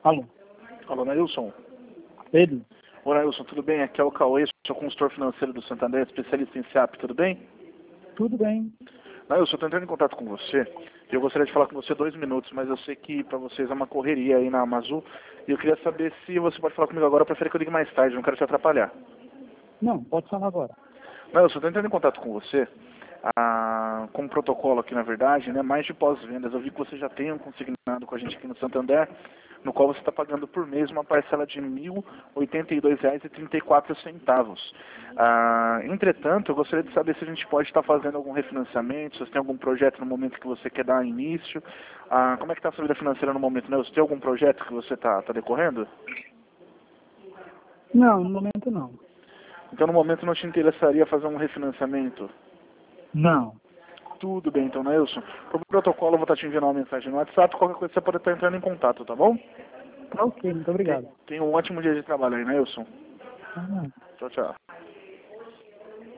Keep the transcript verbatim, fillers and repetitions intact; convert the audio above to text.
Alô, Alô, Nailson. Pedro? Oi, Nailson, tudo bem? Aqui é o Cauê, sou consultor financeiro do Santander, especialista em S A P, tudo bem? Tudo bem. Nailson, eu estou entrando em contato com você e eu gostaria de falar com você dois minutos, mas eu sei que para vocês é uma correria aí na Amazon e eu queria saber se você pode falar comigo agora, eu prefiro que eu ligue mais tarde, não quero te atrapalhar. Não, pode falar agora. Nailson, eu estou entrando em contato com você ah, com um protocolo aqui, na verdade, né, mais de pós-vendas. Eu vi que você já tem um consignado com a gente aqui no Santander, no qual você está pagando por mês uma parcela de mil oitenta e dois reais e trinta e quatro centavos. Ah, entretanto, eu gostaria de saber se a gente pode estar fazendo algum refinanciamento, se você tem algum projeto no momento que você quer dar início. Ah, como é que está a sua vida financeira no momento, né? Você tem algum projeto que você está tá decorrendo? Não, no momento não. Então, no momento, não te interessaria fazer um refinanciamento? Não. Tudo bem, então, Nailson. Para o protocolo, eu vou estar te enviando uma mensagem no WhatsApp, qualquer coisa você pode estar entrando em contato, tá bom? Tá ok, muito obrigado. Tenha um ótimo dia de trabalho aí, Nailson. Ah, não. Tchau, tchau.